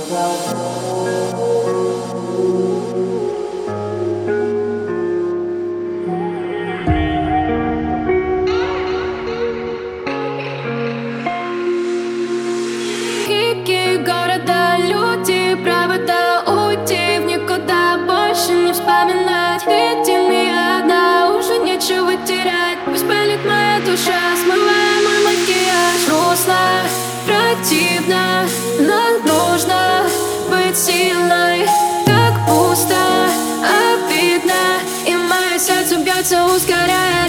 Крики города, люди, провода, уйти в никуда, больше не вспоминать. Ведь не одна, уже нечего терять. Пусть палит моя душа, смывая мой макияж. Грустно, противно, но нужно быть сильной. Так пусто, обидно, и мое сердце бьется, ускоряя.